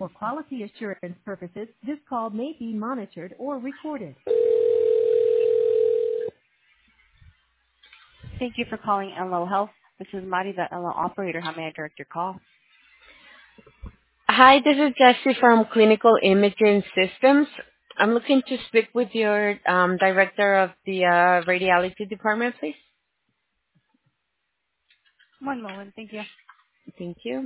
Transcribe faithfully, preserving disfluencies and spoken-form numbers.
For quality assurance purposes, this call may be monitored or recorded. Thank you for calling L O Health. This is Mari, the L O operator. How may I direct your call? Hi, this is Jessie from Clinical Imaging Systems. I'm looking to speak with your um, director of the uh, radiology department, please. One moment. Thank you. Thank you.